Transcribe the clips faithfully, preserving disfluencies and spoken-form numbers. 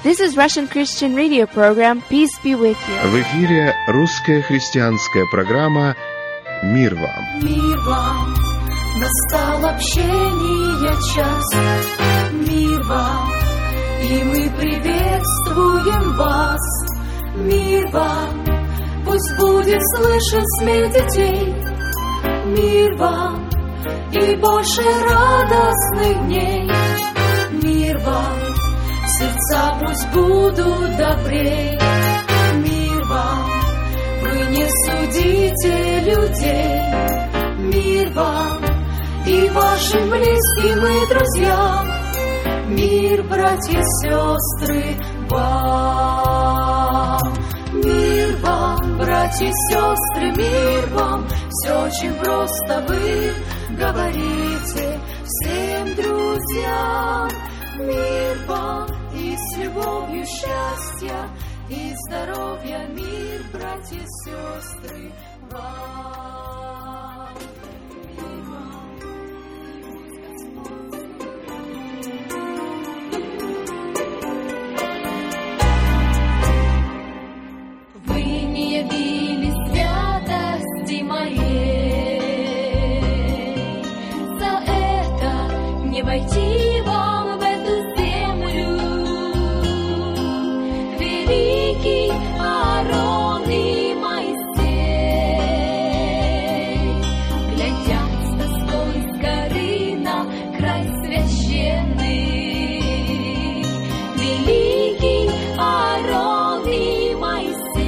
This is Russian Christian radio program. Peace be with you. В эфире русская христианская программа «Мир вам». Мир вам, настал общение час. Мир вам, и мы приветствуем вас. Мир вам, пусть будет слышен смех детей. Мир вам, и больше радостных дней. Мир вам, сердца пусть будут добрей. Мир вам, вы не судите людей. Мир вам и вашим близким и друзьям. Мир, братья и сестры, вам. Мир вам, братья и сестры, мир вам. Все очень просто вы говорите всем друзьям. Мир вам и с любовью счастья и здоровья. Мир, братья и сестры, вам. Мир вам. Вы не явили святости моей, за это не войти вам в эту землю. Великий Аарон и Моисей глядят с тоской с горы на край священный. Великий Аарон и Моисей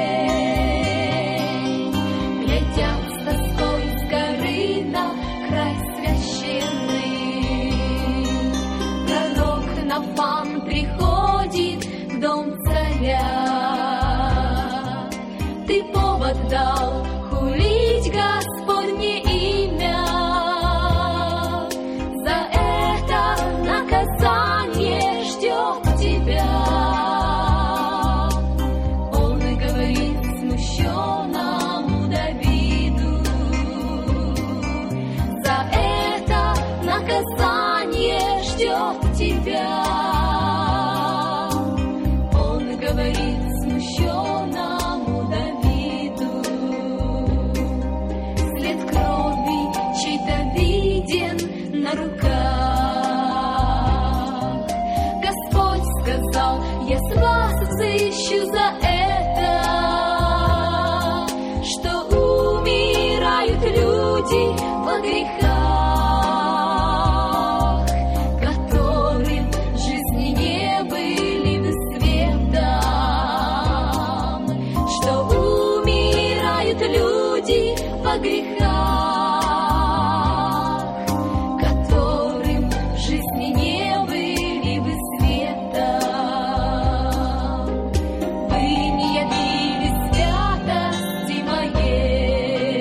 глядят с тоской с горы на край священный. Пророк Нафан приходит в дом царя. Ты повод дал хулить Господне имя. За это наказание ждет тебя. Он и говорит смущенному Давиду. За это наказание ждет тебя. Он говорит смущенному Давиду. След крови чей-то виден на руках. Господь сказал: я с вас взыщу за это, что умирают люди во грехах, которым в жизни не были бы светом, что умирают люди во грехах, которым в жизни не были бы светом. Вы не явили святости моей,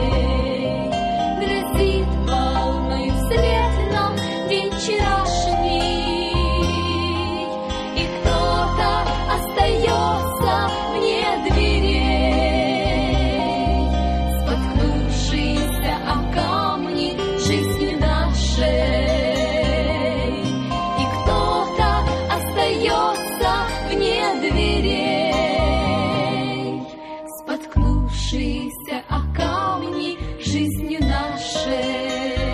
грозит волною вслед нам день вчерашний, и кто-то остается вне дверей, споткнувшийся о камни жизни нашей, и кто-то остается вне дверей, споткнувшийся о камни жизнью нашей.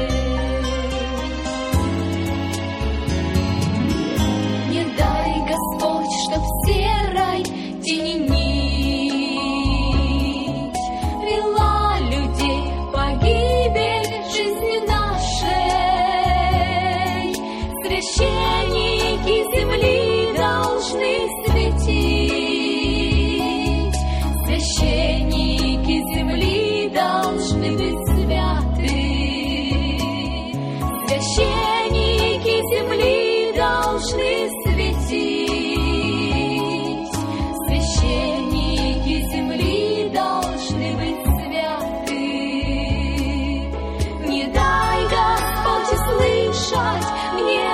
Не дай, Господь, чтоб в серой тени нить вела людей в погибель жизни нашей. Священники земли должны светить, священники земли должны быть святы, священники земли должны светить, священники земли должны быть святы. Не дай, Господь, услышать мне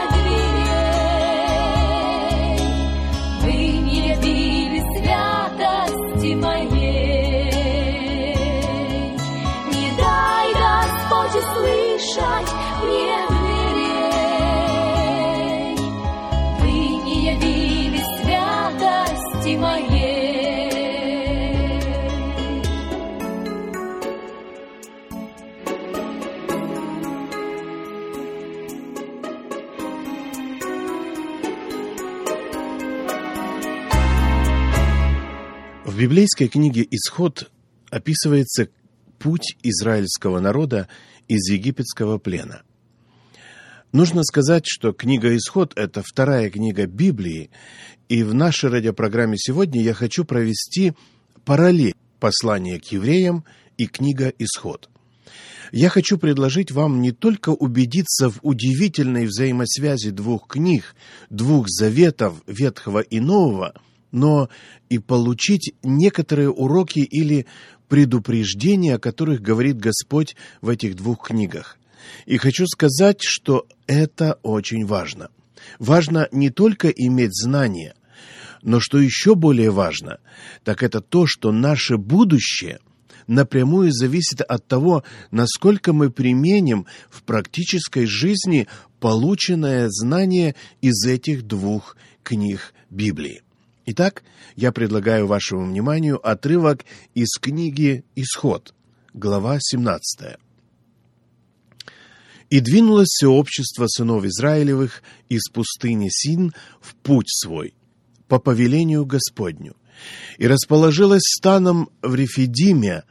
дверей. Вы не явили святости моей. Не дай, Господь, услышать мне дверей. Вы не явили библейской книге «Исход» описывается путь израильского народа из египетского плена. Нужно сказать, что книга «Исход» — это вторая книга Библии, и в нашей радиопрограмме сегодня я хочу провести параллель послания к евреям и книга «Исход». Я хочу предложить вам не только убедиться в удивительной взаимосвязи двух книг, двух заветов Ветхого и Нового, но и получить некоторые уроки или предупреждения, о которых говорит Господь в этих двух книгах. И хочу сказать, что это очень важно. Важно не только иметь знания, но что еще более важно, так это то, что наше будущее напрямую зависит от того, насколько мы применим в практической жизни полученное знание из этих двух книг Библии. Итак, я предлагаю вашему вниманию отрывок из книги «Исход», глава семнадцатая. «И двинулось все общество сынов Израилевых из пустыни Син в путь свой, по повелению Господню, и расположилось станом в Рефидиме,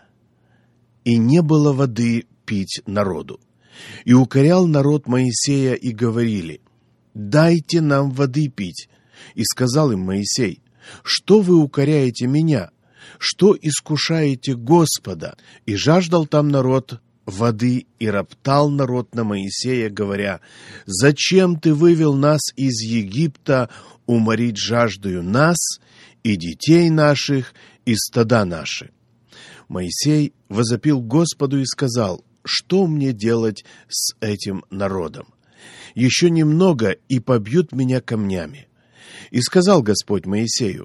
и не было воды пить народу. И укорял народ Моисея, и говорили: дайте нам воды пить. И сказал им Моисей: что вы укоряете меня? Что искушаете Господа? И жаждал там народ воды, и роптал народ на Моисея, говоря: зачем ты вывел нас из Египта уморить жаждою нас и детей наших и стада наши? Моисей возопил Господу и сказал: что мне делать с этим народом? Еще немного, и побьют меня камнями. И сказал Господь Моисею: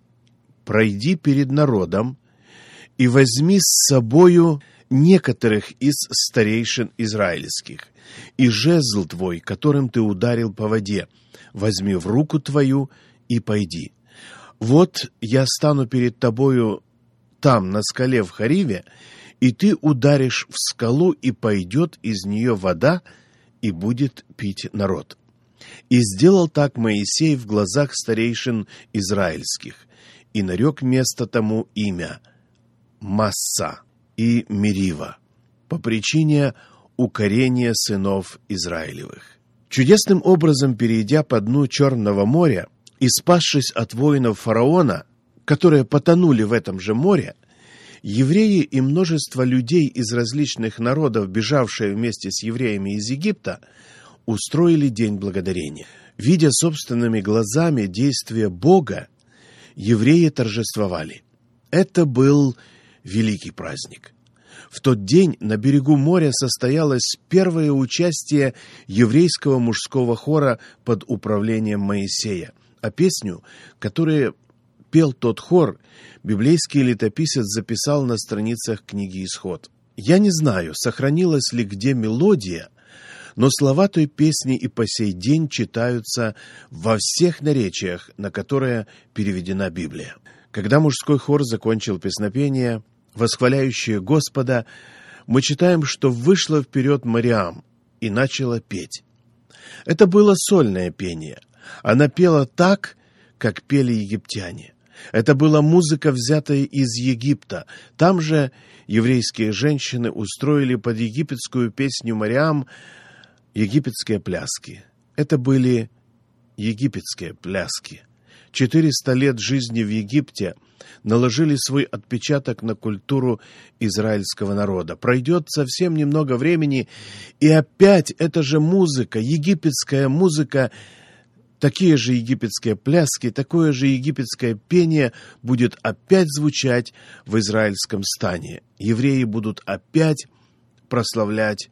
пройди перед народом и возьми с собою некоторых из старейшин израильских, и жезл твой, которым ты ударил по воде, возьми в руку твою и пойди. Вот я стану перед тобою там, на скале в Хариве, и ты ударишь в скалу, и пойдет из нее вода, и будет пить народ. И сделал так Моисей в глазах старейшин израильских, и нарек место тому имя Масса и Мерива по причине укорения сынов Израилевых. Чудесным образом перейдя по дну Черного моря и спасшись от воинов фараона, которые потонули в этом же море, евреи и множество людей из различных народов, бежавшие вместе с евреями из Египта, устроили День Благодарения. Видя собственными глазами действия Бога, евреи торжествовали. Это был великий праздник. В тот день на берегу моря состоялось первое участие еврейского мужского хора под управлением Моисея, а песню, которую пел тот хор, библейский летописец записал на страницах книги «Исход». Я не знаю, сохранилась ли где мелодия, но слова той песни и по сей день читаются во всех наречиях, на которые переведена Библия. Когда мужской хор закончил песнопение, восхваляющее Господа, мы читаем, что вышла вперед Мариам и начала петь. Это было сольное пение. Она пела так, как пели египтяне. Это была музыка, взятая из Египта. Там же еврейские женщины устроили под египетскую песню Мариам египетские пляски. Это были египетские пляски. Четыреста лет жизни в Египте наложили свой отпечаток на культуру израильского народа. Пройдет совсем немного времени, и опять эта же музыка, египетская музыка, такие же египетские пляски, такое же египетское пение будет опять звучать в израильском стане. Евреи будут опять прославлять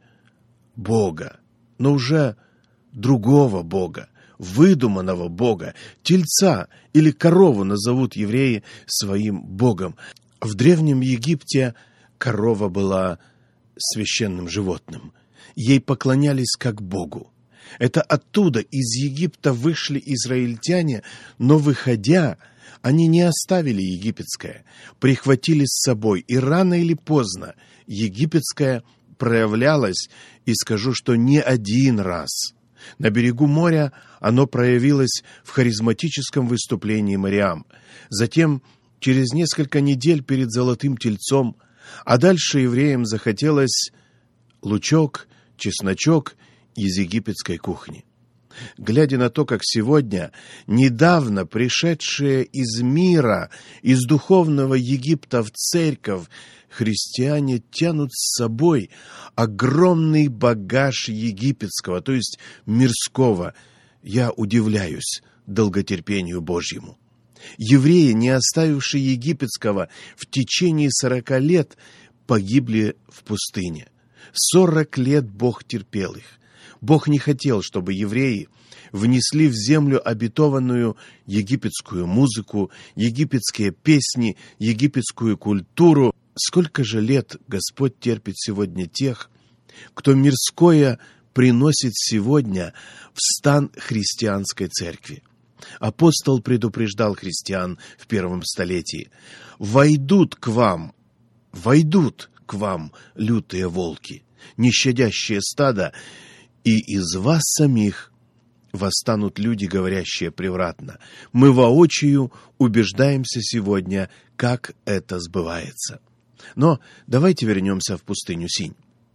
Бога, но уже другого Бога, выдуманного Бога, тельца или корову назовут евреи своим Богом. В Древнем Египте корова была священным животным. Ей поклонялись как Богу. Это оттуда, из Египта, вышли израильтяне, но, выходя, они не оставили египетское, прихватили с собой, и рано или поздно египетское проявлялось, и скажу, что не один раз. На берегу моря оно проявилось в харизматическом выступлении Мариам. Затем через несколько недель перед Золотым Тельцом, а дальше евреям захотелось лучок, чесночок из египетской кухни. Глядя на то, как сегодня недавно пришедшие из мира, из духовного Египта в церковь, христиане тянут с собой огромный багаж египетского, то есть мирского, я удивляюсь долготерпению Божьему. Евреи, не оставившие египетского в течение сорока лет, погибли в пустыне. Сорок лет Бог терпел их. Бог не хотел, чтобы евреи внесли в землю обетованную египетскую музыку, египетские песни, египетскую культуру. Сколько же лет Господь терпит сегодня тех, кто мирское приносит сегодня в стан христианской церкви? Апостол предупреждал христиан в первом столетии: «Войдут к вам, войдут к вам лютые волки, нещадящие стадо, и из вас самих восстанут люди, говорящие превратно». Мы воочию убеждаемся сегодня, как это сбывается. Но давайте вернемся в пустыню Синь.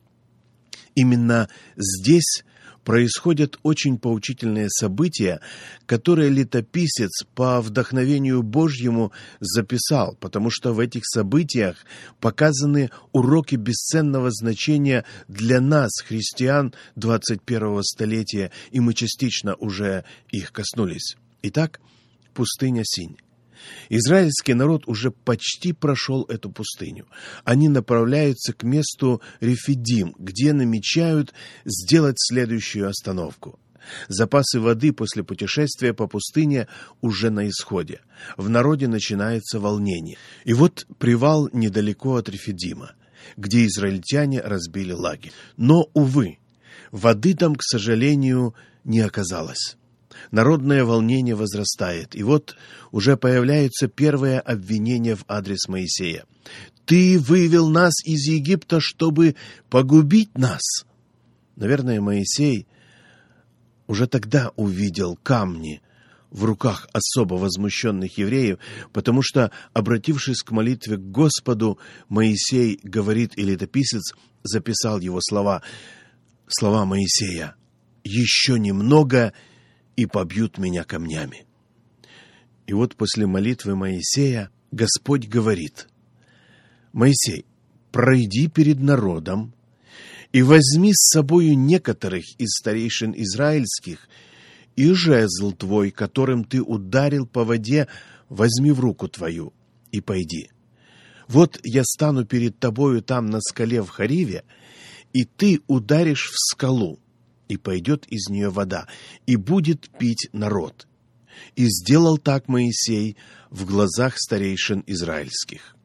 Именно здесь происходят очень поучительные события, которые летописец по вдохновению Божьему записал, потому что в этих событиях показаны уроки бесценного значения для нас, христиан двадцать первого столетия, и мы частично уже их коснулись. Итак, пустыня Синь. Израильский народ уже почти прошел эту пустыню. Они направляются к месту Рефидим, где намечают сделать следующую остановку. Запасы воды после путешествия по пустыне уже на исходе. В народе начинается волнение. И вот привал недалеко от Рефидима, где израильтяне разбили лагерь. Но, увы, воды там, к сожалению, не оказалось. Народное волнение возрастает, и вот уже появляются первые обвинения в адрес Моисея. «Ты вывел нас из Египта, чтобы погубить нас». Наверное, Моисей уже тогда увидел камни в руках особо возмущенных евреев, потому что, обратившись к молитве к Господу, Моисей говорит, и летописец записал его слова, слова Моисея: «Еще немного, и побьют меня камнями». И вот после молитвы Моисея Господь говорит: «Моисей, пройди перед народом и возьми с собою некоторых из старейшин израильских, и жезл твой, которым ты ударил по воде, возьми в руку твою и пойди. Вот я стану перед тобою там на скале в Хариве, и ты ударишь в скалу, и пойдет из нее вода, и будет пить народ». И сделал так Моисей в глазах старейшин израильских.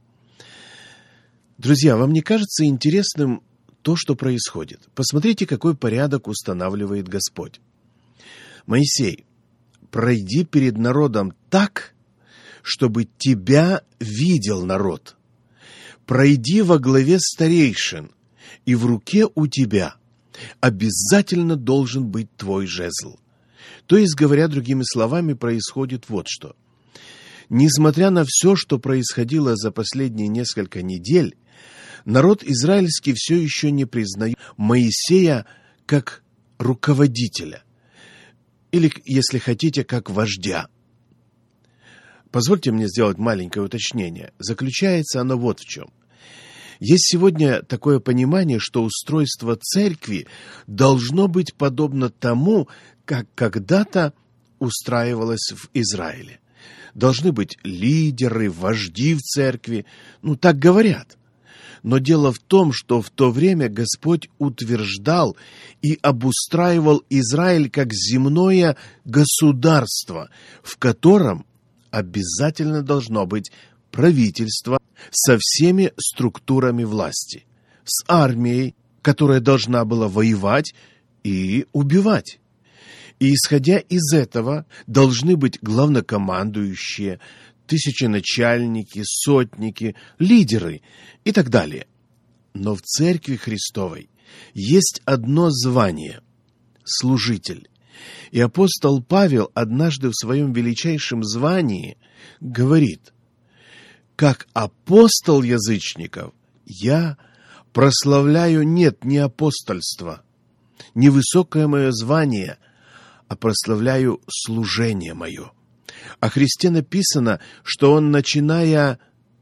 Друзья, вам не кажется интересным то, что происходит? Посмотрите, какой порядок устанавливает Господь. «Моисей, пройди перед народом так, чтобы тебя видел народ. Пройди во главе старейшин, и в руке у тебя обязательно должен быть твой жезл». То есть, говоря другими словами, происходит вот что. Несмотря на все, что происходило за последние несколько недель, народ израильский все еще не признает Моисея как руководителя, или, если хотите, как вождя. Позвольте мне сделать маленькое уточнение. Заключается оно вот в чем. Есть сегодня такое понимание, что устройство церкви должно быть подобно тому, как когда-то устраивалось в Израиле. Должны быть лидеры, вожди в церкви, ну так говорят. Но дело в том, что в то время Господь утверждал и обустраивал Израиль как земное государство, в котором обязательно должно быть правительство со всеми структурами власти, с армией, которая должна была воевать и убивать. И, исходя из этого, должны быть главнокомандующие, тысяченачальники, сотники, лидеры и так далее. Но в Церкви Христовой есть одно звание – служитель. И апостол Павел однажды в своем величайшем звании говорит: как апостол язычников, я прославляю, нет, не апостольство, не высокое мое звание, а прославляю служение мое. О Христе написано, что он, начиная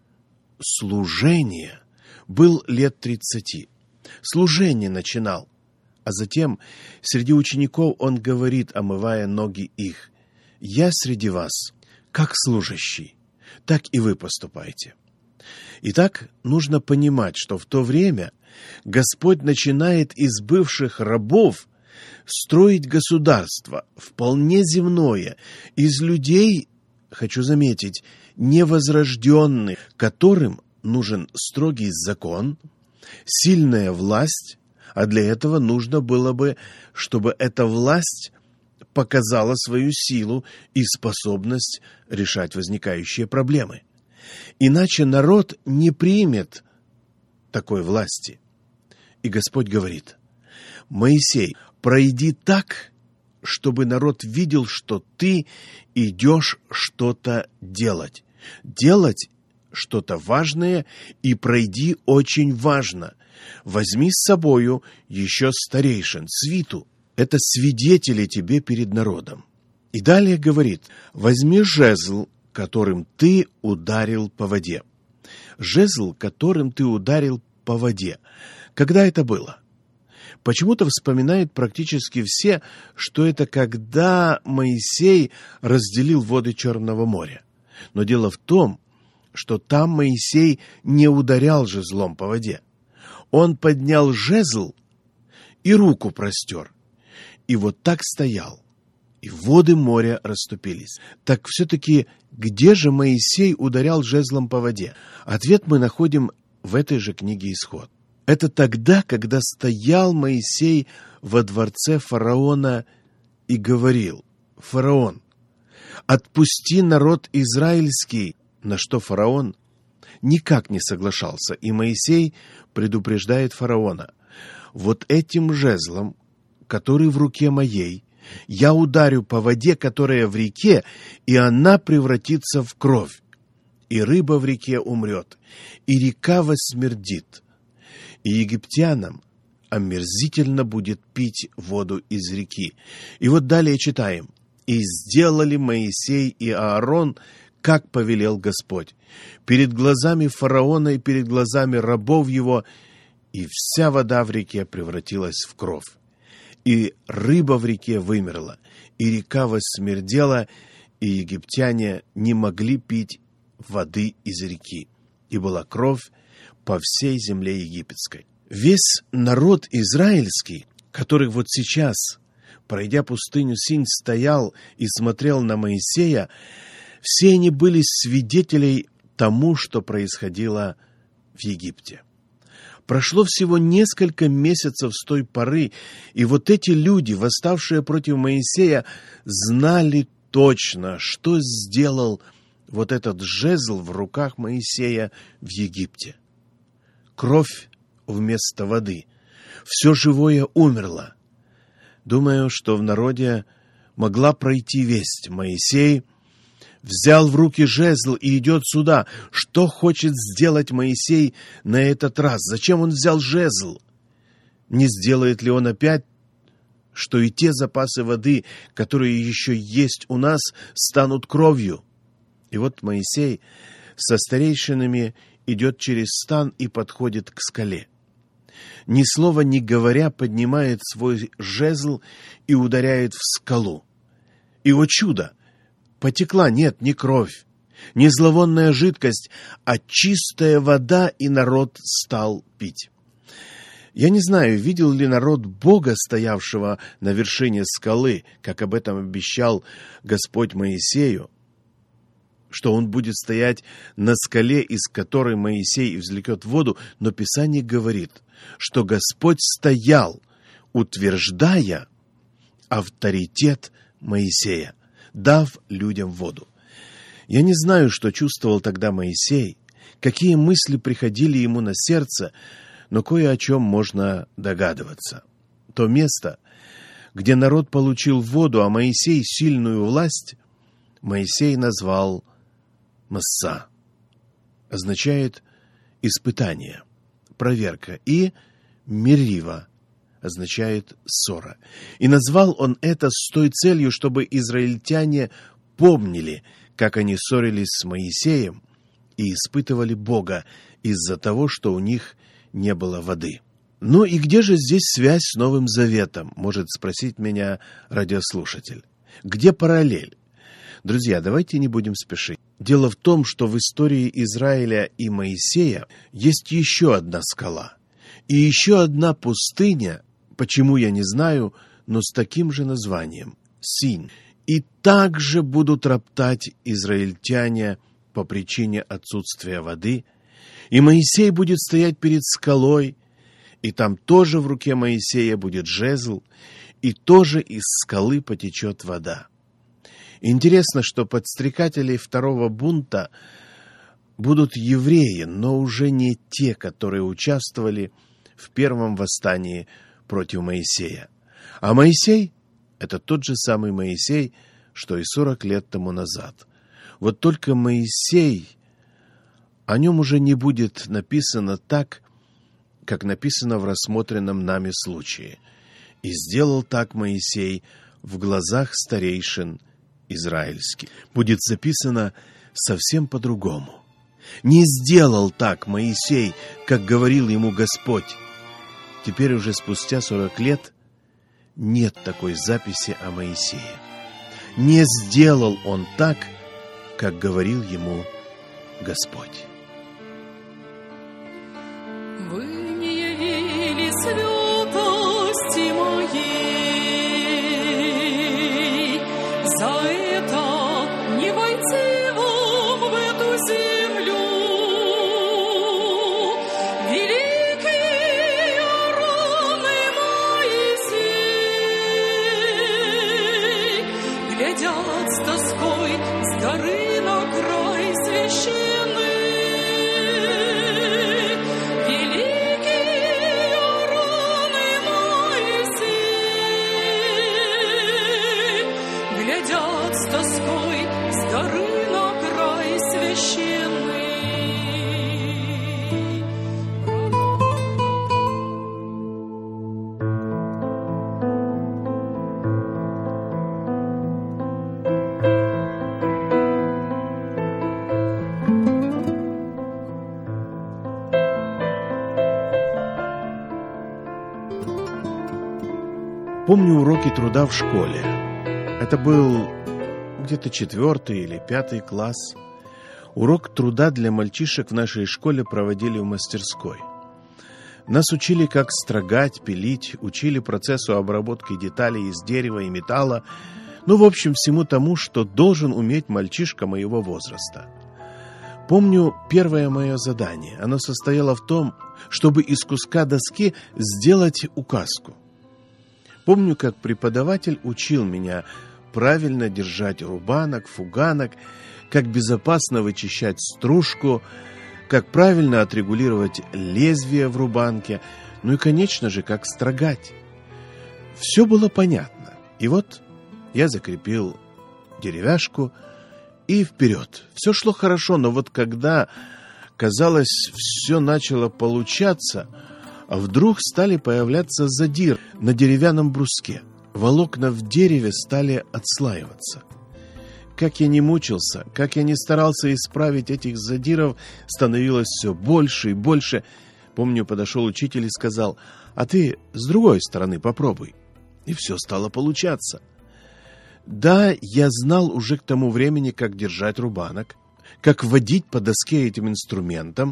служение, был лет тридцати. Служение начинал, а затем среди учеников он говорит, омывая ноги их: «Я среди вас, как служащий, так и вы поступайте». Итак, нужно понимать, что в то время Господь начинает из бывших рабов строить государство, вполне земное, из людей, хочу заметить, невозрожденных, которым нужен строгий закон, сильная власть, а для этого нужно было бы, чтобы эта власть показала свою силу и способность решать возникающие проблемы. Иначе народ не примет такой власти. И Господь говорит: «Моисей, пройди так, чтобы народ видел, что ты идешь что-то делать. Делать что-то важное, и пройди очень важно. Возьми с собою еще старейшин, свиту. Это свидетели тебе перед народом». И далее говорит: «Возьми жезл, которым ты ударил по воде». Жезл, которым ты ударил по воде. Когда это было? Почему-то вспоминают практически все, что это когда Моисей разделил воды Черного моря. Но дело в том, что там Моисей не ударял жезлом по воде. Он поднял жезл и руку простер. И вот так стоял. И воды моря расступились. Так все-таки где же Моисей ударял жезлом по воде? Ответ мы находим в этой же книге «Исход». Это тогда, когда стоял Моисей во дворце фараона и говорил: «Фараон, отпусти народ израильский», на что фараон никак не соглашался. И Моисей предупреждает фараона: «Вот этим жезлом, который в руке моей, я ударю по воде, которая в реке, и она превратится в кровь, и рыба в реке умрет, и река воссмердит, и египтянам омерзительно будет пить воду из реки». И вот далее читаем: «И сделали Моисей и Аарон, как повелел Господь, перед глазами фараона и перед глазами рабов его, и вся вода в реке превратилась в кровь. И рыба в реке вымерла, и река воссмердела, и египтяне не могли пить воды из реки, и была кровь по всей земле египетской». Весь народ израильский, который вот сейчас, пройдя пустыню Синь, стоял и смотрел на Моисея, все они были свидетелей тому, что происходило в Египте. Прошло всего несколько месяцев с той поры, и вот эти люди, восставшие против Моисея, знали точно, что сделал вот этот жезл в руках Моисея в Египте. Кровь вместо воды. Все живое умерло. Думаю, что в народе могла пройти весть: Моисей взял в руки жезл и идет сюда. Что хочет сделать Моисей на этот раз? Зачем он взял жезл? Не сделает ли он опять, что и те запасы воды, которые еще есть у нас, станут кровью? И вот Моисей со старейшинами идет через стан и подходит к скале. Ни слова не говоря, поднимает свой жезл и ударяет в скалу. И, о чудо! Потекла, нет, не кровь, не зловонная жидкость, а чистая вода, и народ стал пить. Я не знаю, видел ли народ Бога, стоявшего на вершине скалы, как об этом обещал Господь Моисею, что он будет стоять на скале, из которой Моисей извлекет воду, но Писание говорит, что Господь стоял, утверждая авторитет Моисея, дав людям воду. Я не знаю, что чувствовал тогда Моисей, какие мысли приходили ему на сердце, но кое о чем можно догадываться. То место, где народ получил воду, а Моисей сильную власть, Моисей назвал Масса. означает испытание, проверка, и Мерива означает ссора. И назвал он это с той целью, чтобы израильтяне помнили, как они ссорились с Моисеем и испытывали Бога из-за того, что у них не было воды. Ну и где же здесь связь с Новым Заветом, может спросить меня радиослушатель. Где параллель? Друзья, давайте не будем спешить. Дело в том, что в истории Израиля и Моисея есть еще одна скала и еще одна пустыня, почему я не знаю, но с таким же названием – Синь. И также будут роптать израильтяне по причине отсутствия воды, и Моисей будет стоять перед скалой, и там тоже в руке Моисея будет жезл, и тоже из скалы потечет вода. Интересно, что подстрекатели второго бунта будут евреи, но уже не те, которые участвовали в первом восстании против Моисея. А Моисей – это тот же самый Моисей, что и сорок лет тому назад. Вот только Моисей, о нем уже не будет написано так, как написано в рассмотренном нами случае. И сделал так Моисей в глазах старейшин израильских. Будет записано совсем по-другому. Не сделал так Моисей, как говорил ему Господь. Теперь уже спустя сорок лет нет такой записи о Моисее. Не сделал он так, как говорил ему Господь. Вы не явили святости моей, за это не войти вам в эту землю. Великие раны Моисей глядят с тоской с горы на край священный. Глядят с тоской с горы на край священный. Помню уроки труда в школе. Это был где-то четвертый или пятый класс. Урок труда для мальчишек в нашей школе проводили в мастерской. Нас учили, как строгать, пилить, учили процессу обработки деталей из дерева и металла, ну, в общем, всему тому, что должен уметь мальчишка моего возраста. Помню первое мое задание. Оно состояло в том, чтобы из куска доски сделать указку. Помню, как преподаватель учил меня правильно держать рубанок, фуганок, как безопасно вычищать стружку, как правильно отрегулировать лезвие в рубанке, ну и, конечно же, как строгать. Все было понятно. И вот я закрепил деревяшку и вперед. Все шло хорошо, но вот когда, казалось, все начало получаться, а вдруг стали появляться задиры на деревянном бруске. Волокна в дереве стали отслаиваться. Как я не мучился, как я не старался исправить этих задиров, становилось все больше и больше. Помню, подошел учитель и сказал: «А ты с другой стороны попробуй». И все стало получаться. Да, я знал уже к тому времени, как держать рубанок, как водить по доске этим инструментом.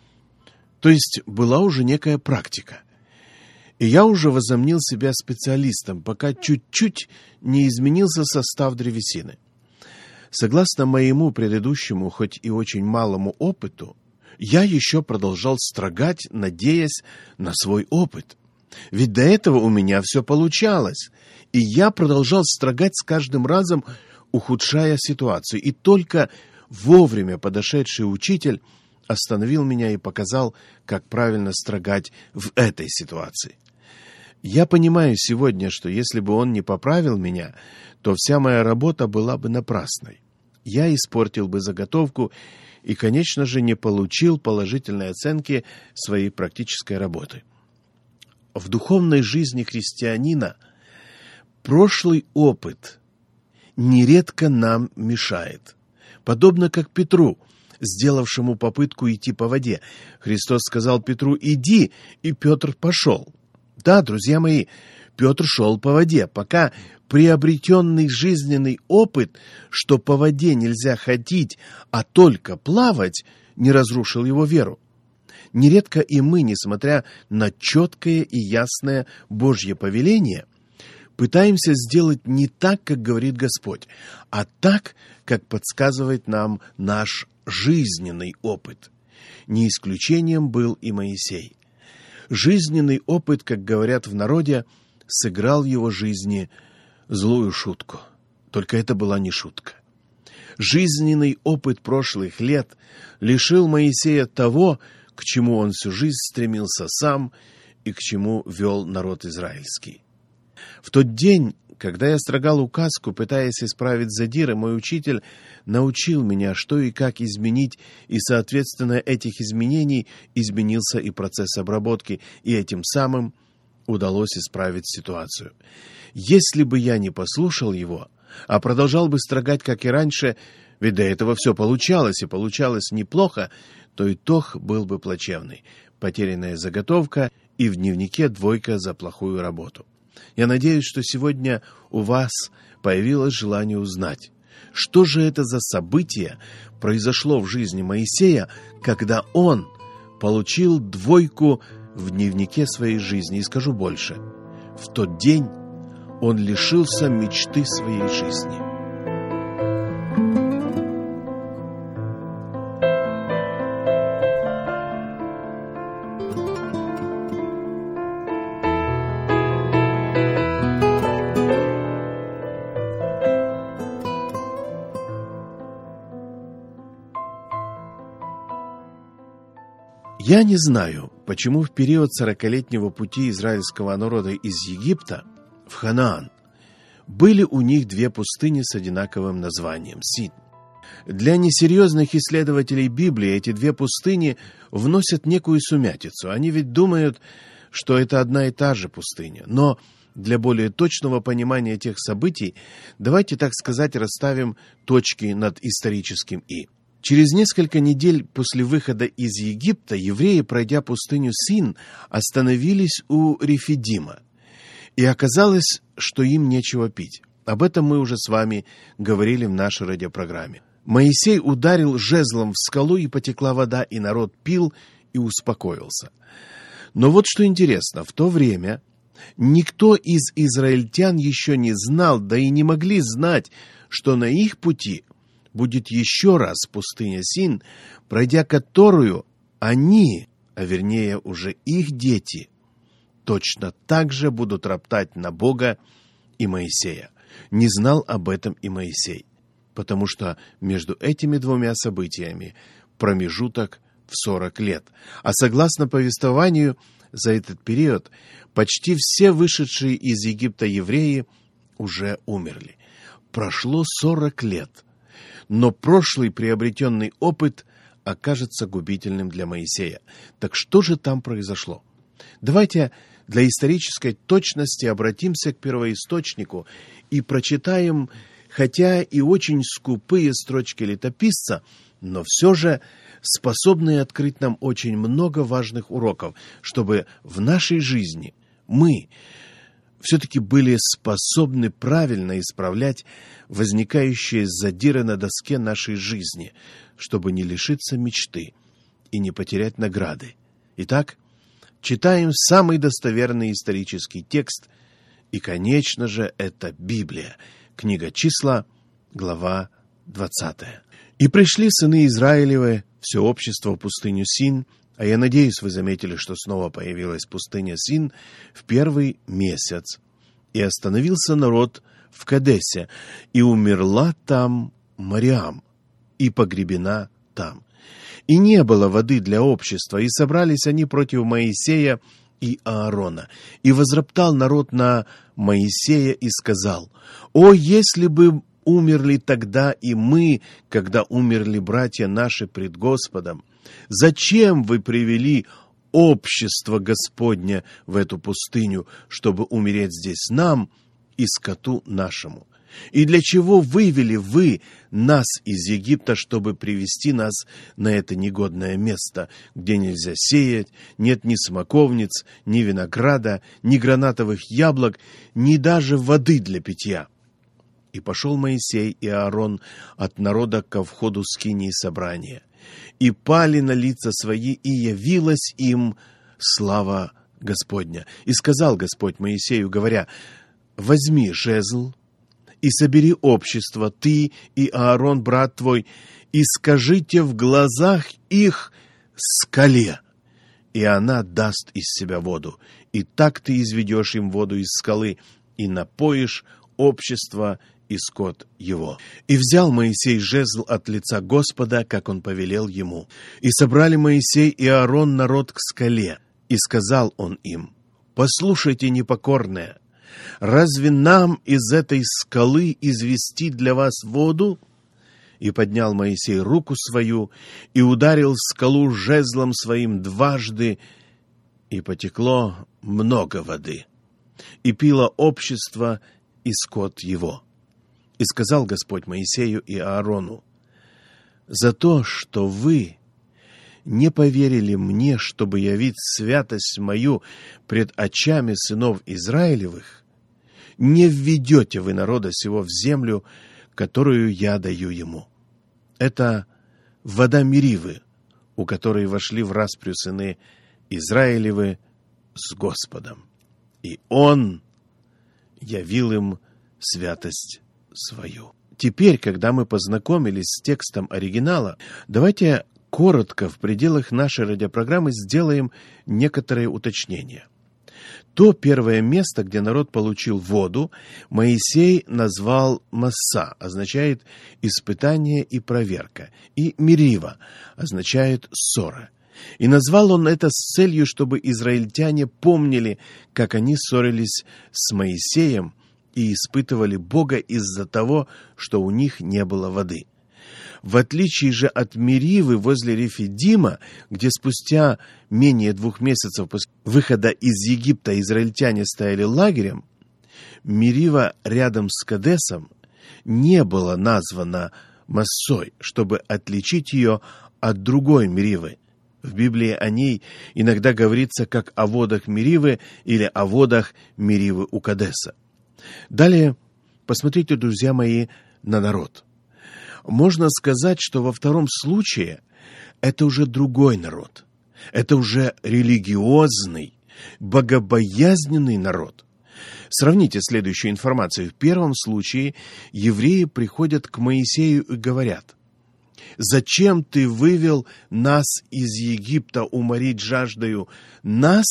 То есть была уже некая практика. И я уже возомнил себя специалистом, пока чуть-чуть не изменился состав древесины. Согласно моему предыдущему, хоть и очень малому опыту, я еще продолжал строгать, надеясь на свой опыт. Ведь до этого у меня все получалось, и я продолжал строгать с каждым разом, ухудшая ситуацию. И только вовремя подошедший учитель остановил меня и показал, как правильно строгать в этой ситуации. Я понимаю сегодня, что если бы он не поправил меня, то вся моя работа была бы напрасной. Я испортил бы заготовку и, конечно же, не получил положительной оценки своей практической работы. В духовной жизни христианина прошлый опыт нередко нам мешает. Подобно как Петру, сделавшему попытку идти по воде. Христос сказал Петру: «Иди», и Петр пошел. Да, друзья мои, Петр шел по воде, пока приобретенный жизненный опыт, что по воде нельзя ходить, а только плавать, не разрушил его веру. Нередко и мы, несмотря на четкое и ясное Божье повеление, пытаемся сделать не так, как говорит Господь, а так, как подсказывает нам наш жизненный опыт. Не исключением был и Моисей. Жизненный опыт, как говорят в народе, сыграл в его жизни злую шутку. Только это была не шутка. Жизненный опыт прошлых лет лишил Моисея того, к чему он всю жизнь стремился сам и к чему вел народ израильский. В тот день, когда я строгал указку, пытаясь исправить задиры, мой учитель научил меня, что и как изменить, и, соответственно, этих изменений изменился и процесс обработки, и этим самым удалось исправить ситуацию. Если бы я не послушал его, а продолжал бы строгать, как и раньше, ведь до этого все получалось, и получалось неплохо, то итог был бы плачевный. Потерянная заготовка и в дневнике двойка за плохую работу. Я надеюсь, что сегодня у вас появилось желание узнать, что же это за событие произошло в жизни Моисея, когда он получил двойку в дневнике своей жизни. И скажу больше, в тот день он лишился мечты своей жизни. Я не знаю, почему в период сорокалетнего пути израильского народа из Египта в Ханаан были у них две пустыни с одинаковым названием – Син. Для несерьезных исследователей Библии эти две пустыни вносят некую сумятицу. Они ведь думают, что это одна и та же пустыня. Но для более точного понимания тех событий давайте, так сказать, расставим точки над историческим «и». Через несколько недель после выхода из Египта евреи, пройдя пустыню Син, остановились у Рефидима. И оказалось, что им нечего пить. Об этом мы уже с вами говорили в нашей радиопрограмме. Моисей ударил жезлом в скалу, и потекла вода, и народ пил и успокоился. Но вот что интересно, в то время никто из израильтян еще не знал, да и не могли знать, что на их пути будет еще раз пустыня Син, пройдя которую они, а вернее уже их дети, точно так же будут роптать на Бога и Моисея. Не знал об этом и Моисей, потому что между этими двумя событиями промежуток в сорок лет. А согласно повествованию, за этот период почти все вышедшие из Египта евреи уже умерли. Прошло сорок лет. Но прошлый приобретенный опыт окажется губительным для Моисея. Так что же там произошло? Давайте для исторической точности обратимся к первоисточнику и прочитаем, хотя и очень скупые строчки летописца, но все же способные открыть нам очень много важных уроков, чтобы в нашей жизни мы все-таки были способны правильно исправлять возникающие задиры на доске нашей жизни, чтобы не лишиться мечты и не потерять награды. Итак, читаем самый достоверный исторический текст, и, конечно же, это Библия, книга Числа, глава двадцатая. «И пришли сыны Израилевы, все общество в пустыню Син». А я надеюсь, вы заметили, что снова появилась пустыня Син в первый месяц. «И остановился народ в Кадесе, и умерла там Мариам, и погребена там. И не было воды для общества, и собрались они против Моисея и Аарона. И возроптал народ на Моисея и сказал: «О, если бы умерли тогда и мы, когда умерли братья наши пред Господом? Зачем вы привели общество Господня в эту пустыню, чтобы умереть здесь нам и скоту нашему? И для чего вывели вы нас из Египта, чтобы привести нас на это негодное место, где нельзя сеять, нет ни смоковниц, ни винограда, ни гранатовых яблок, ни даже воды для питья? И пошел Моисей и Аарон от народа ко входу скинии собрания, и пали на лица свои, и явилась им слава Господня. И сказал Господь Моисею, говоря: возьми жезл и собери общество, ты и Аарон, брат твой, и скажите в глазах их скале, и она даст из себя воду. И так ты изведешь им воду из скалы, и напоишь общество и скот его. И взял Моисей жезл от лица Господа, как он повелел ему. И собрали Моисей и Аарон народ к скале, и сказал он им: послушайте, непокорные, разве нам из этой скалы извести для вас воду? И поднял Моисей руку свою, и ударил скалу жезлом своим дважды, и потекло много воды, и пило общество и скот его. И сказал Господь Моисею и Аарону: за то, что вы не поверили мне, чтобы явить святость мою пред очами сынов Израилевых, не введете вы народа сего в землю, которую я даю ему. Это вода Меривы, у которой вошли в распрю сыны Израилевы с Господом. И он явил им святость свою. Теперь, когда мы познакомились с текстом оригинала, давайте коротко в пределах нашей радиопрограммы сделаем некоторые уточнения. То первое место, где народ получил воду, Моисей назвал Масса, означает испытание и проверка, и Мерива означает ссора. И назвал он это с целью, чтобы израильтяне помнили, как они ссорились с Моисеем и испытывали Бога из-за того, что у них не было воды. В отличие же от Меривы возле Рефидима, где спустя менее двух месяцев после выхода из Египта израильтяне стояли лагерем, Мерива рядом с Кадесом не была названа Массой, чтобы отличить ее от другой Меривы. В Библии о ней иногда говорится как о водах Меривы или о водах Меривы у Кадеса. Далее посмотрите, друзья мои, на народ. Можно сказать, что во втором случае это уже другой народ. Это уже религиозный, богобоязненный народ. Сравните следующую информацию. В первом случае евреи приходят к Моисею и говорят: «Зачем ты вывел нас из Египта уморить жаждою нас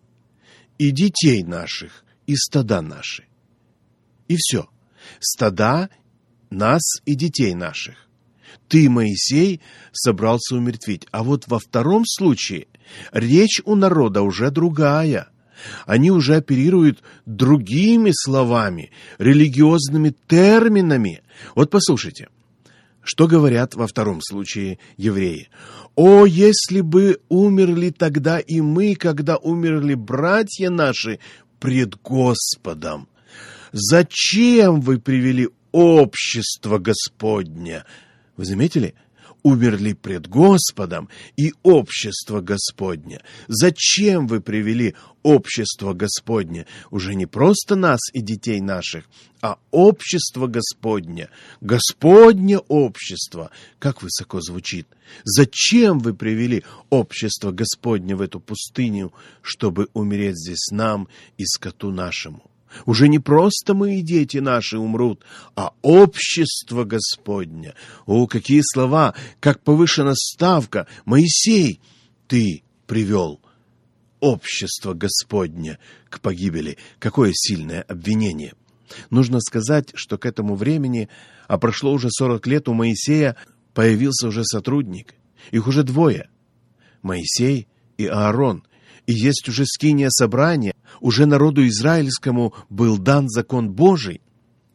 и детей наших, и стада наши?» И все. Стада, нас и детей наших. Ты, Моисей, собрался умертвить. А вот во втором случае речь у народа уже другая. Они уже оперируют другими словами, религиозными терминами. Вот послушайте, что говорят во втором случае евреи. «О, если бы умерли тогда и мы, когда умерли братья наши пред Господом! Зачем вы привели общество Господня?» Вы заметили? Умерли пред Господом и общество Господня. Зачем вы привели общество Господня? Уже не просто нас и детей наших, а общество Господня. Господне общество. Как высоко звучит. Зачем вы привели общество Господня в эту пустыню, чтобы умереть здесь нам и скоту нашему? Уже не просто мы и дети наши умрут, а общество Господня. О, какие слова, как повышена ставка. Моисей, ты привел общество Господня к погибели. Какое сильное обвинение. Нужно сказать, что к этому времени, а прошло уже сорок лет, у Моисея появился уже сотрудник. Их уже двое. Моисей и Аарон. И есть уже скиния собрания, уже народу израильскому был дан закон Божий.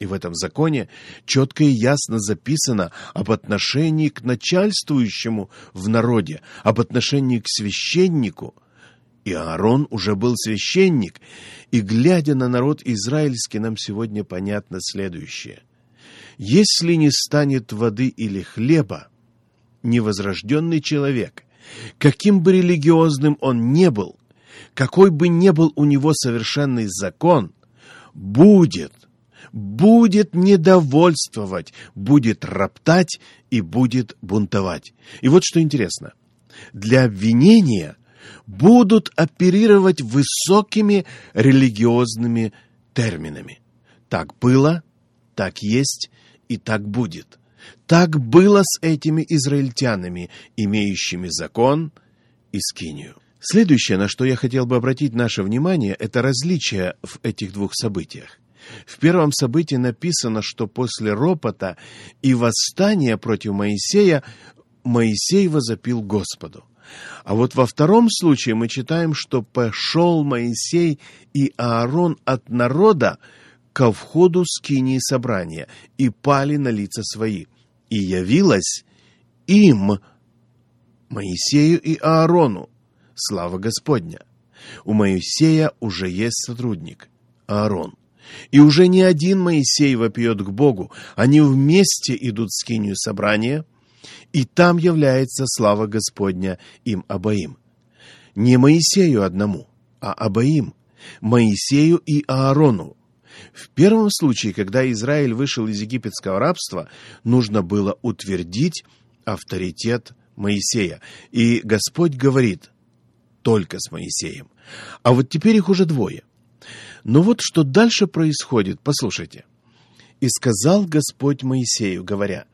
И в этом законе четко и ясно записано об отношении к начальствующему в народе, об отношении к священнику. И Аарон уже был священник, и, глядя на народ израильский, нам сегодня понятно следующее. Если не станет воды или хлеба, невозрожденный человек, каким бы религиозным он ни был, какой бы ни был у него совершенный закон, будет, будет недовольствовать, будет роптать и будет бунтовать. И вот что интересно. Для обвинения будут оперировать высокими религиозными терминами. Так было, так есть и так будет. Так было с этими израильтянами, имеющими закон и скинию. Следующее, на что я хотел бы обратить наше внимание, это различие в этих двух событиях. В первом событии написано, что после ропота и восстания против Моисея Моисей возопил Господу. А вот во втором случае мы читаем, что пошел Моисей и Аарон от народа ко входу скинии собрания и пали на лица свои. И явилась им, Моисею и Аарону, слава Господня. У Моисея уже есть сотрудник, Аарон. И уже не один Моисей вопиет к Богу, они вместе идут в скинию собрания, и там является слава Господня им обоим. Не Моисею одному, а обоим, Моисею и Аарону. В первом случае, когда Израиль вышел из египетского рабства, нужно было утвердить авторитет Моисея. И Господь говорит только с Моисеем. А вот теперь их уже двое. Но вот что дальше происходит, послушайте. «И сказал Господь Моисею, говоря,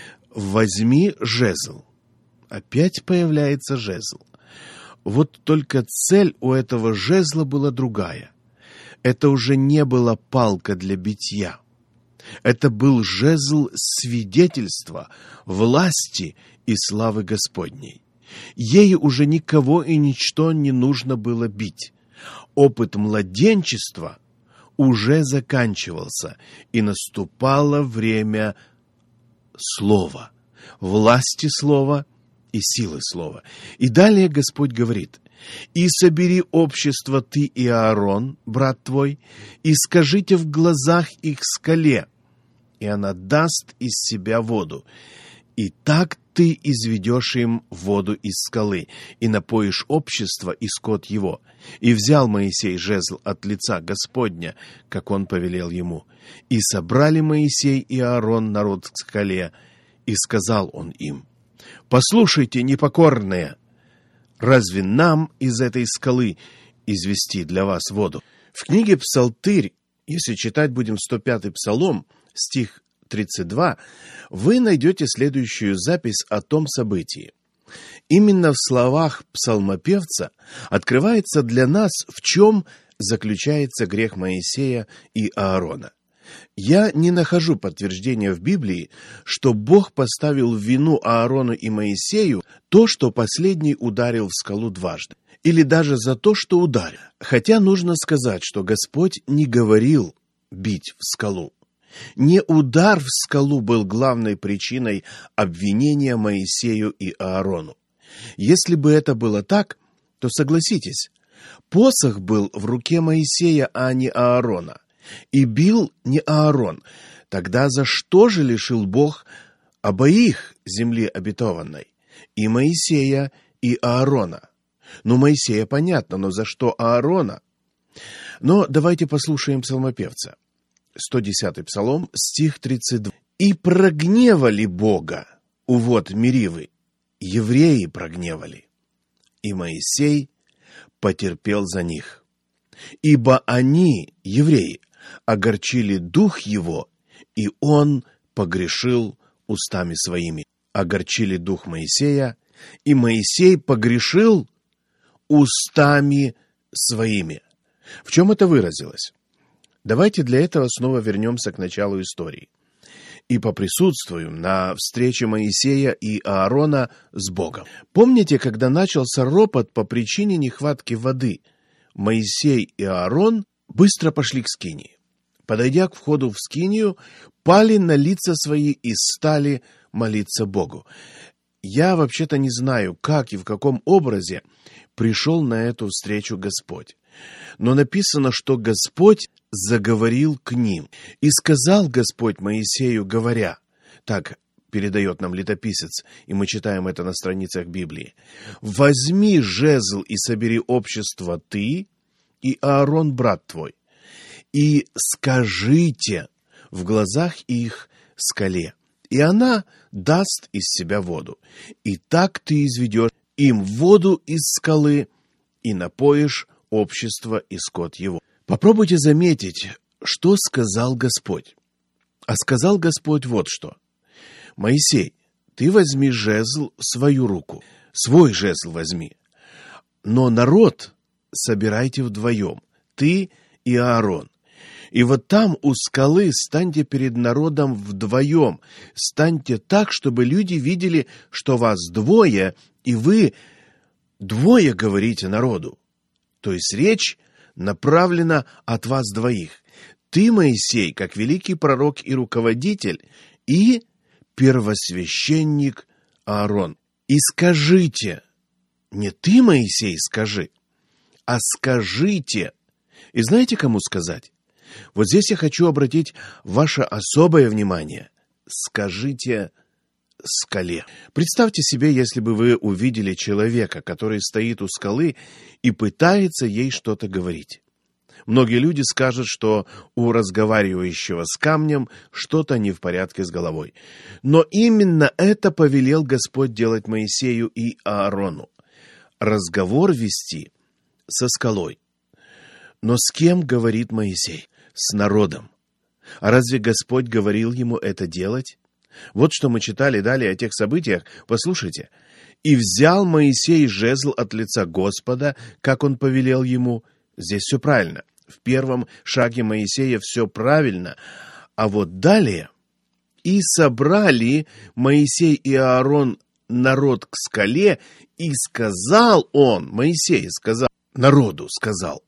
возьми жезл». Опять появляется жезл. Вот только цель у этого жезла была другая. Это уже не была палка для битья. Это был жезл свидетельства, власти и славы Господней. Ей уже никого и ничто не нужно было бить. Опыт младенчества уже заканчивался, и наступало время слова, власти слова и силы слова. И далее Господь говорит: «И собери общество ты и Аарон, брат твой, и скажите в глазах их скале, и она даст из себя воду. И так ты изведешь им воду из скалы, и напоишь общество и скот его». И взял Моисей жезл от лица Господня, как он повелел ему. И собрали Моисей и Аарон народ к скале, и сказал он им: «Послушайте, непокорные, разве нам из этой скалы извести для вас воду?» В книге «Псалтырь», если читать будем сто пятый псалом, стих тридцать два, вы найдете следующую запись о том событии. Именно в словах псалмопевца открывается для нас, в чем заключается грех Моисея и Аарона. Я не нахожу подтверждения в Библии, что Бог поставил в вину Аарону и Моисею то, что последний ударил в скалу дважды, или даже за то, что ударил. Хотя нужно сказать, что Господь не говорил бить в скалу. Не удар в скалу был главной причиной обвинения Моисею и Аарону. Если бы это было так, то согласитесь, посох был в руке Моисея, а не Аарона. И бил не Аарон. Тогда за что же лишил Бог обоих земли обетованной? И Моисея, и Аарона. Ну, Моисея понятно, но за что Аарона? Но давайте послушаем псалмопевца. сто десятый псалом, стих тридцать два. «И прогневали Бога, увод Меривы, евреи прогневали, и Моисей потерпел за них. Ибо они, евреи, огорчили дух его, и он погрешил устами своими». Огорчили дух Моисея, и Моисей погрешил устами своими. В чем это выразилось? Давайте для этого снова вернемся к началу истории и поприсутствуем на встрече Моисея и Аарона с Богом. Помните, когда начался ропот по причине нехватки воды, Моисей и Аарон быстро пошли к скинии. подойдя к входу в скинию, пали на лица свои и стали молиться Богу. Я вообще-то не знаю, как и в каком образе пришел на эту встречу Господь. Но написано, что Господь заговорил к ним. «И сказал Господь Моисею, говоря», так передает нам летописец, и мы читаем это на страницах Библии, «Возьми жезл и собери общество ты и Аарон, брат твой, и скажите в глазах их скале, и она даст из себя воду. И так ты изведешь им воду из скалы и напоишь общество и скот его». Попробуйте заметить, что сказал Господь. А сказал Господь вот что. «Моисей, ты возьми жезл в свою руку, свой жезл возьми, но народ собирайте вдвоем, ты и Аарон. И вот там у скалы станьте перед народом вдвоем, станьте так, чтобы люди видели, что вас двое, и вы двое говорите народу». То есть речь направлена от вас двоих. Ты, Моисей, как великий пророк и руководитель, и первосвященник Аарон. И скажите, не ты, Моисей, скажи, а скажите. И знаете, кому сказать? Вот здесь я хочу обратить ваше особое внимание. Скажите скале. Представьте себе, если бы вы увидели человека, который стоит у скалы и пытается ей что-то говорить. Многие люди скажут, что у разговаривающего с камнем что-то не в порядке с головой. Но именно это повелел Господь делать Моисею и Аарону. Разговор вести со скалой. Но с кем говорит Моисей? С народом. А разве Господь говорил ему это делать? Вот что мы читали далее о тех событиях. Послушайте. «И взял Моисей жезл от лица Господа, как он повелел ему». Здесь все правильно. В первом шаге Моисея все правильно. А вот далее. «И собрали Моисей и Аарон народ к скале, и сказал он», Моисей сказал, народу сказал,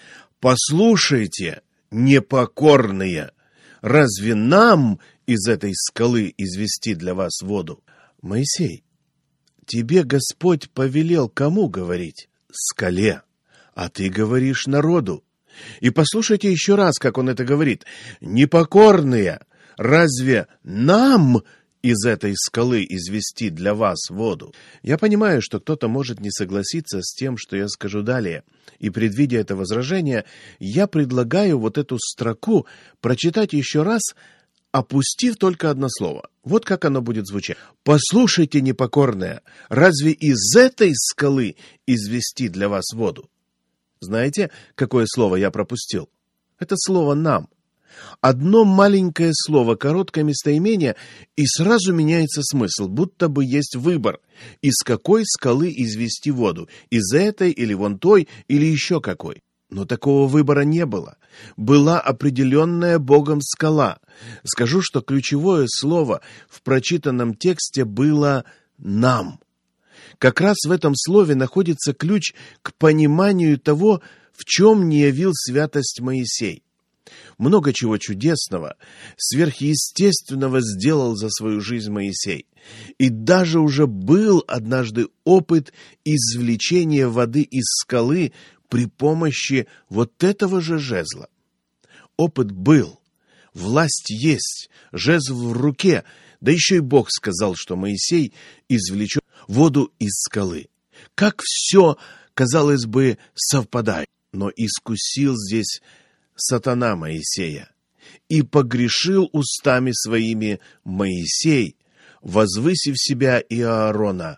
«Послушайте, непокорные, разве нам из этой скалы извести для вас воду?» Моисей, тебе Господь повелел кому говорить? Скале. А ты говоришь народу. И послушайте еще раз, как он это говорит. «Непокорные, разве нам из этой скалы извести для вас воду?» Я понимаю, что кто-то может не согласиться с тем, что я скажу далее. И предвидя это возражение, я предлагаю вот эту строку прочитать еще раз, опустив только одно слово. Вот как оно будет звучать. «Послушайте, непокорные, разве из этой скалы извести для вас воду?» Знаете, какое слово я пропустил? Это слово «нам». Одно маленькое слово, короткое местоимение, и сразу меняется смысл, будто бы есть выбор, из какой скалы извести воду, из этой или вон той, или еще какой. Но такого выбора не было. Была определенная Богом скала. Скажу, что ключевое слово в прочитанном тексте было «нам». Как раз в этом слове находится ключ к пониманию того, в чем не явил святость Моисей. Много чего чудесного, сверхъестественного сделал за свою жизнь Моисей. И даже уже был однажды опыт извлечения воды из скалы при помощи вот этого же жезла. Опыт был, власть есть, жезл в руке, да еще и Бог сказал, что Моисей извлечет воду из скалы. Как все, казалось бы, совпадает, но искусил здесь сатана Моисея, и погрешил устами своими Моисей, возвысив себя и Аарона.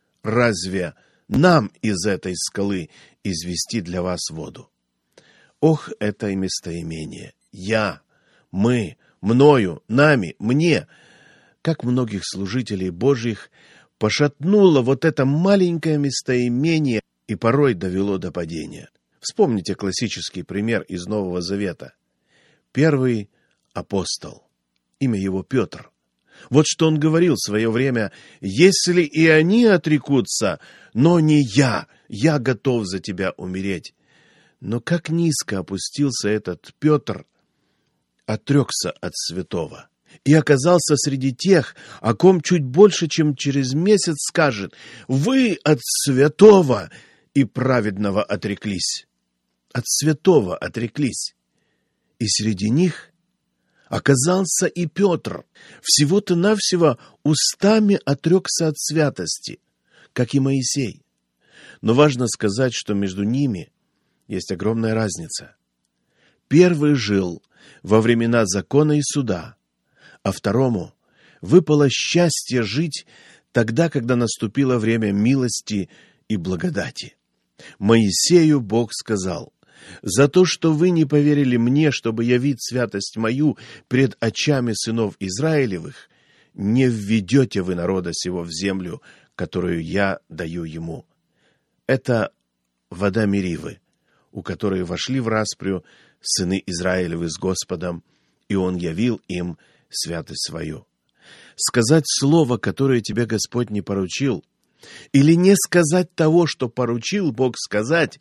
Разве нам из этой скалы извести для вас воду? Ох, это местоимение. Я, мы, мною, нами, мне. Как многих служителей Божьих пошатнуло вот это маленькое местоимение и порой довело до падения. Вспомните классический пример из Нового Завета. Первый апостол, имя его Петр. Вот что он говорил в свое время: «Если и они отрекутся, но не я, я готов за тебя умереть». Но как низко опустился этот Петр, отрекся от святого и оказался среди тех, о ком чуть больше, чем через месяц скажет: «Вы от святого и праведного отреклись». От святого отреклись. И среди них оказался и Петр, всего-то навсего устами отрекся от святости, как и Моисей. Но важно сказать, что между ними есть огромная разница. Первый жил во времена закона и суда, а второму выпало счастье жить тогда, когда наступило время милости и благодати. Моисею Бог сказал: «За то, что вы не поверили мне, чтобы явить святость мою пред очами сынов Израилевых, не введете вы народа сего в землю, которую я даю ему». Это вода Меривы, у которой вошли в распрю сыны Израилевы с Господом, и Он явил им святость свою. Сказать слово, которое тебе Господь не поручил, или не сказать того, что поручил Бог сказать,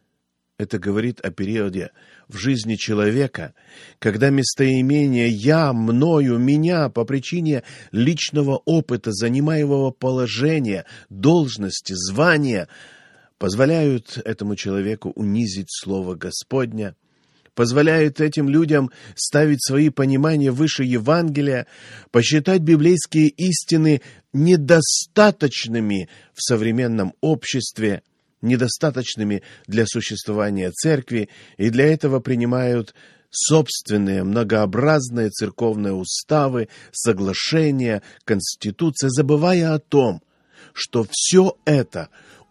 это говорит о периоде в жизни человека, когда местоимение «я», «мною», «меня» по причине личного опыта, занимаемого положения, должности, звания позволяют этому человеку унизить слово Господня, позволяют этим людям ставить свои понимания выше Евангелия, посчитать библейские истины недостаточными в современном обществе, недостаточными для существования церкви, и для этого принимают собственные многообразные церковные уставы, соглашения, конституции, забывая о том, что все это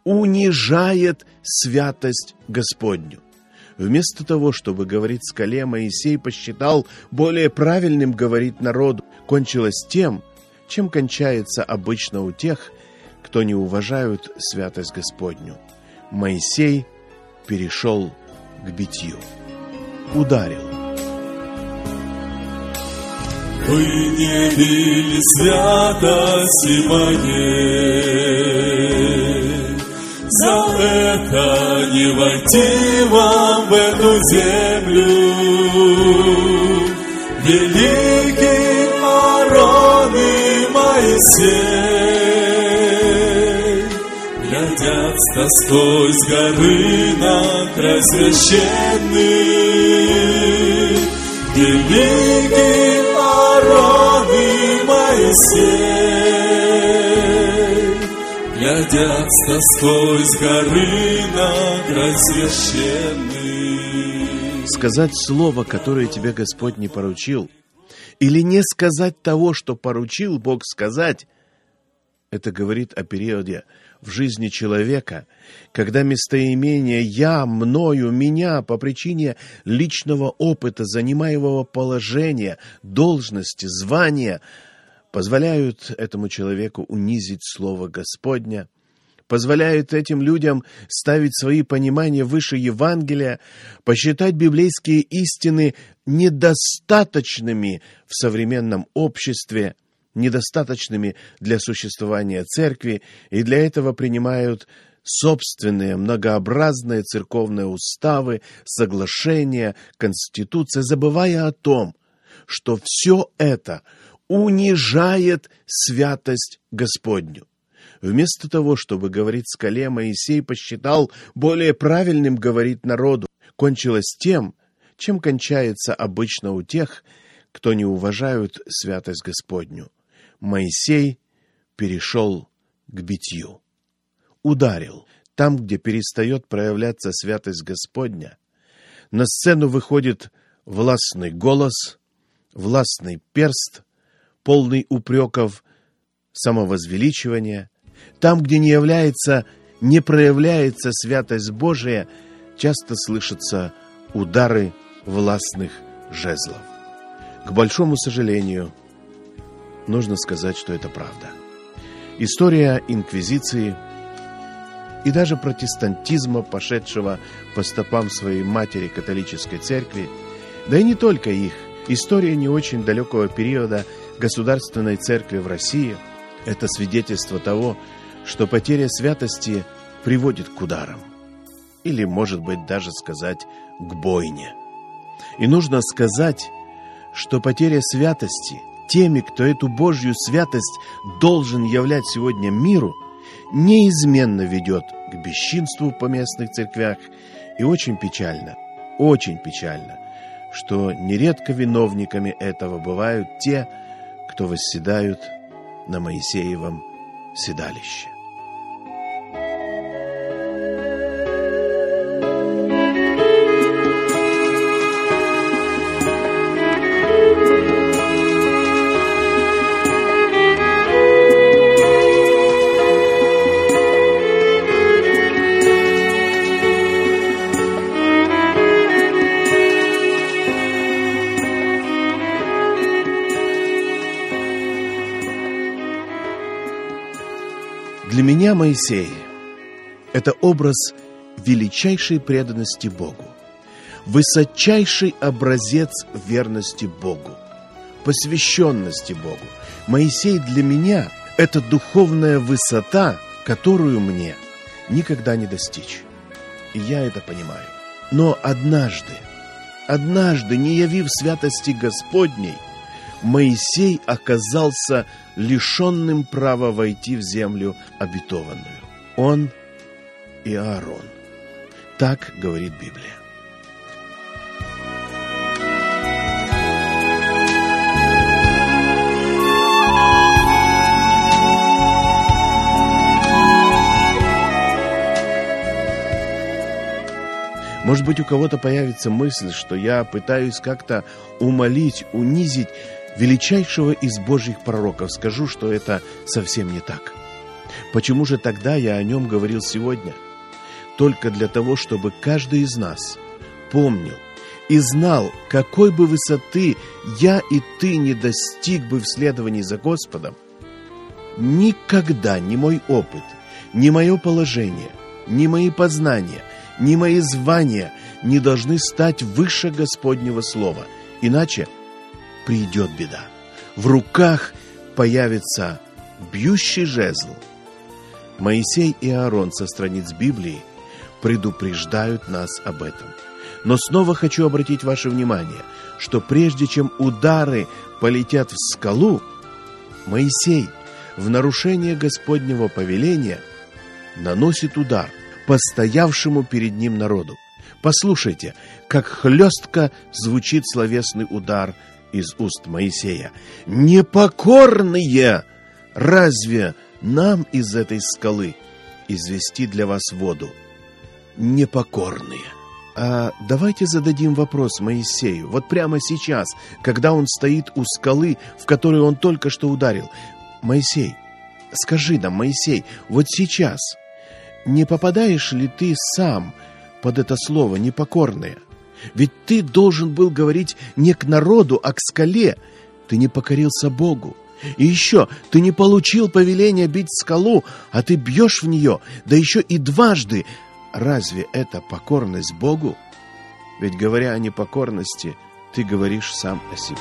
унижает святость Господню. Вместо того, чтобы говорить скале, Моисей посчитал более правильным говорить народу. Кончилось тем, чем кончается обычно у тех, кто не уважают святость Господню. Моисей перешел к битью, ударил. Вы не били святости моей, за это не войти вам в эту землю. Великий Аарон и Моисей глядят с тоской с горы на край священный. Великий Аарон и Моисей глядят с тоской с горы на край священный. Сказать слово, которое тебе Господь не поручил, или не сказать того, что поручил Бог сказать, это говорит о периоде в жизни человека, когда местоимение «я», «мною», «меня» по причине личного опыта, занимаемого положения, должности, звания позволяют этому человеку унизить слово Господня, позволяют этим людям ставить свои понимания выше Евангелия, посчитать библейские истины недостаточными в современном обществе, недостаточными для существования церкви, и для этого принимают собственные многообразные церковные уставы, соглашения, конституции, забывая о том, что все это унижает святость Господню. Вместо того, чтобы говорить скале, Моисей посчитал более правильным говорить народу. Кончилось тем, чем кончается обычно у тех, кто не уважают святость Господню. Моисей перешел к битью, ударил. Там, где перестает проявляться святость Господня, на сцену выходит властный голос, властный перст, полный упреков, самовозвеличивания. Там, где не является, не проявляется святость Божия, часто слышатся удары властных жезлов. К большому сожалению, нужно сказать, что это правда. История инквизиции и даже протестантизма, пошедшего по стопам своей матери католической церкви, да и не только их, история не очень далекого периода государственной церкви в России – это свидетельство того, что потеря святости приводит к ударам. Или, может быть, даже сказать, к бойне. И нужно сказать, что потеря святости теми, кто эту Божью святость должен являть сегодня миру, неизменно ведет к бесчинству в поместных церквях. И очень печально, очень печально, что нередко виновниками этого бывают те, кто восседают на Моисеевом седалище. Для меня Моисей – это образ величайшей преданности Богу, высочайший образец верности Богу, посвященности Богу. Моисей для меня – это духовная высота, которую мне никогда не достичь. И я это понимаю. Но однажды, однажды, не явив святости Господней, Моисей оказался лишенным права войти в землю обетованную. Он и Аарон. Так говорит Библия. Может быть, у кого-то появится мысль, что я пытаюсь как-то умолить, унизить величайшего из Божьих пророков. Скажу, что это совсем не так. Почему же тогда я о нем говорил сегодня? Только для того, чтобы каждый из нас помнил и знал, какой бы высоты я и ты не достиг бы в следовании за Господом, никогда ни мой опыт, ни мое положение, ни мои познания, ни мои звания не должны стать выше Господнего Слова. Иначе придет беда. В руках появится бьющий жезл. Моисей и Аарон со страниц Библии предупреждают нас об этом. Но снова хочу обратить ваше внимание, что прежде чем удары полетят в скалу, Моисей в нарушение Господнего повеления наносит удар по стоявшему перед ним народу. Послушайте, как хлестко звучит словесный удар из уст Моисея. «Непокорные! Разве нам из этой скалы извести для вас воду? Непокорные!» А давайте зададим вопрос Моисею. Вот прямо сейчас, когда он стоит у скалы, в которую он только что ударил. Моисей, скажи нам, Моисей, вот сейчас не попадаешь ли ты сам под это слово «непокорные»? Ведь ты должен был говорить не к народу, а к скале. Ты не покорился Богу. И еще, ты не получил повеления бить скалу, а ты бьешь в нее, да еще и дважды. Разве это покорность Богу? Ведь, говоря о непокорности, ты говоришь сам о себе.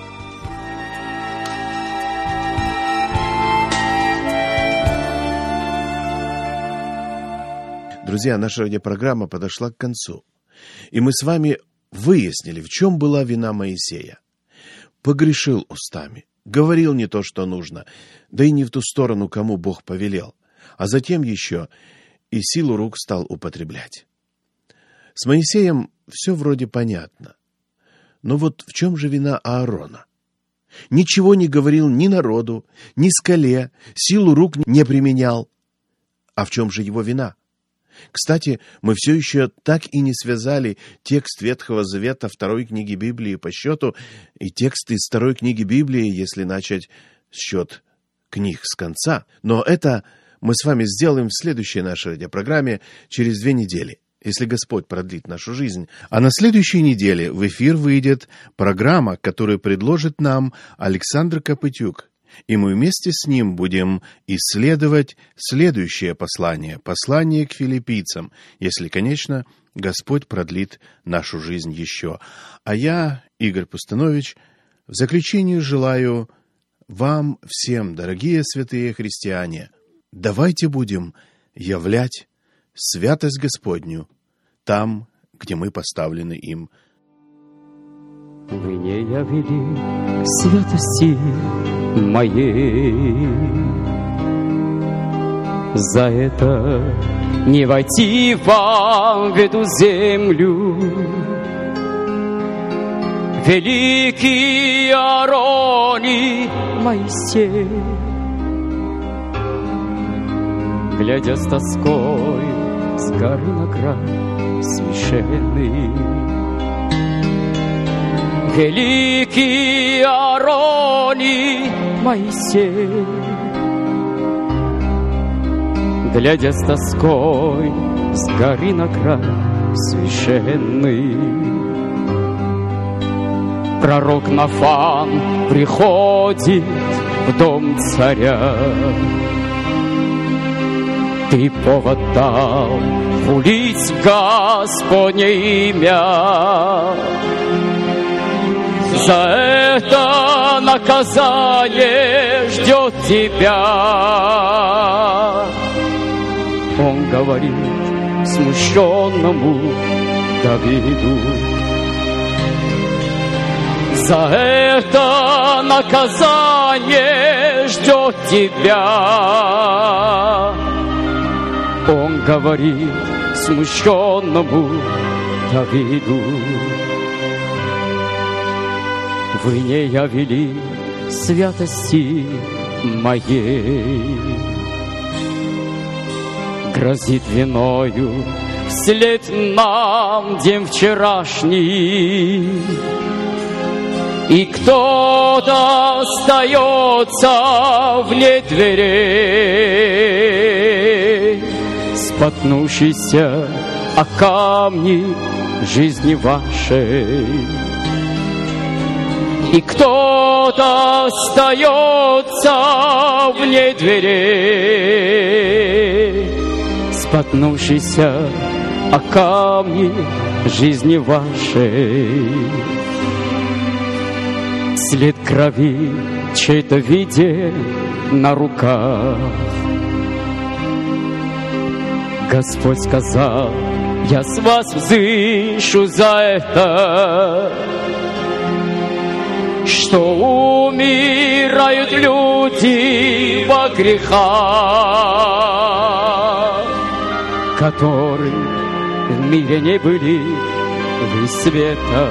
Друзья, наша радиопрограмма подошла к концу. И мы с вами выяснили, в чем была вина Моисея. Погрешил устами, говорил не то, что нужно, да и не в ту сторону, кому Бог повелел. А затем еще и силу рук стал употреблять. С Моисеем все вроде понятно. Но вот в чем же вина Аарона? Ничего не говорил ни народу, ни скале, силу рук не применял. А в чем же его вина? Кстати, мы все еще так и не связали текст Ветхого Завета второй книги Библии по счету и текст из второй книги Библии, если начать счет книг с конца. Но это мы с вами сделаем в следующей нашей радиопрограмме через две недели, если Господь продлит нашу жизнь. А на следующей неделе в эфир выйдет программа, которую предложит нам Александр Копытюк. И мы вместе с ним будем исследовать следующее послание, послание к филиппийцам, если, конечно, Господь продлит нашу жизнь еще. А я, Игорь Пустанович, в заключение желаю вам всем, дорогие святые христиане, давайте будем являть святость Господню там, где мы поставлены им Вы не явили святости моей. За это не войти вам в эту землю. Великий Аарон и Моисей, глядя с тоской с горы на край священный. Великий Аарон и Моисей, глядя с тоской с горы на край священный. Пророк Нафан приходит в дом царя. Ты повод дал хулить Господне имя. За это наказание ждет тебя. Он говорит смущенному Давиду: за это наказание ждет тебя. Он говорит смущенному Давиду: вы не явили святости моей. Грозит виною вслед нам день вчерашний, и кто-то остается вне дверей, споткнувшийся о камни жизни вашей. И кто-то остается вне дверей, споткнувшийся о камни жизни вашей. След крови чей-то виден на руках. Господь сказал: я с вас взыщу за это, что умирают люди во грехах, которые в мире не были вы света.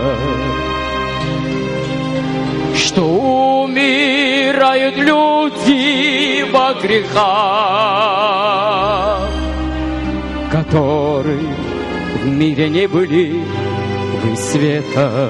Что умирают люди во грехах, которые в мире не были вы света.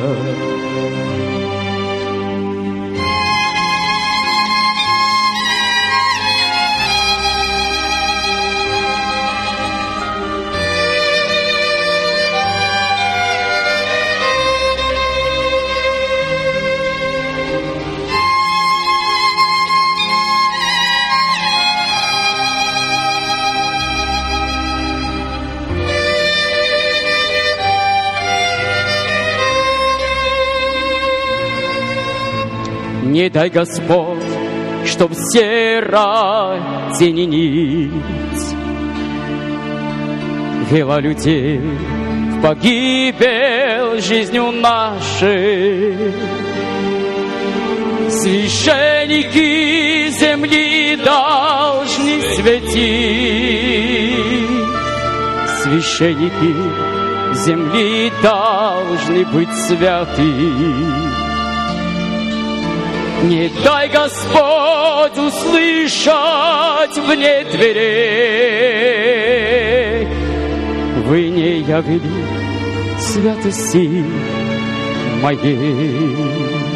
Не дай, Господь, чтоб серая тень и нить вела людей в погибель жизнью нашей. Священники земли должны светить, священники земли должны быть святы. Не дай, Господь, услышать вне дверей, вы не явили святости моей.